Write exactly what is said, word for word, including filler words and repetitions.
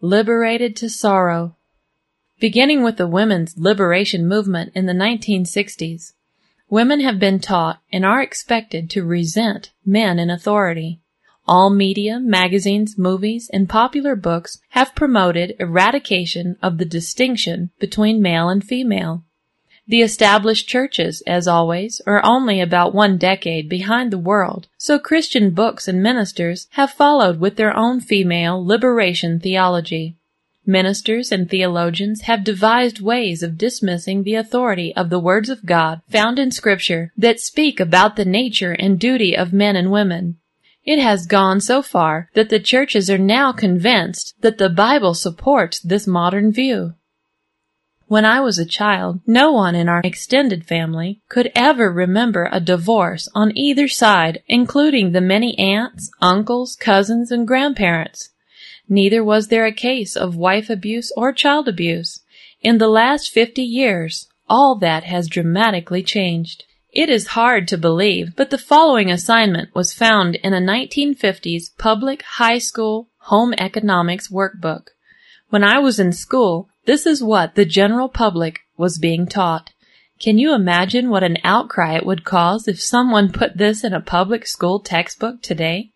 Liberated to sorrow. Beginning with the women's liberation movement in the nineteen sixties, women have been taught and are expected to resent men in authority. All media, magazines, movies, and popular books have promoted eradication of the distinction between male and female. The established churches, as always, are only about one decade behind the world, so Christian books and ministers have followed with their own female liberation theology. Ministers and theologians have devised ways of dismissing the authority of the words of God found in Scripture that speak about the nature and duty of men and women. It has gone so far that the churches are now convinced that the Bible supports this modern view. When I was a child, no one in our extended family could ever remember a divorce on either side, including the many aunts, uncles, cousins, and grandparents. Neither was there a case of wife abuse or child abuse. In the last fifty years, all that has dramatically changed. It is hard to believe, but the following assignment was found in a nineteen fifties public high school home economics workbook. When I was in school, this is what the general public was being taught. Can you imagine what an outcry it would cause if someone put this in a public school textbook today?